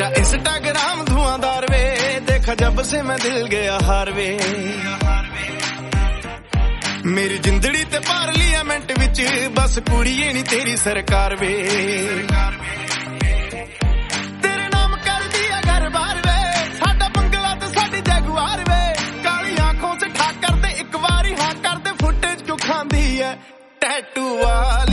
तेरा इंस्टाग्राम धुआंधार वे, देखा जब से मैं दिल गया हार वे। मेरी जिंदड़ी ते पार्लियामेंट विच बस कुड़िए नी तेरी सरकार वे। तेरे नाम कर दिया घर बार वे, साडा बंगला ते साडी जगुआर वे। काली आंखों से ठा कर दे एक बारी हाँ कर दे, फुटेज क्यों खांदी है टैटू वाली।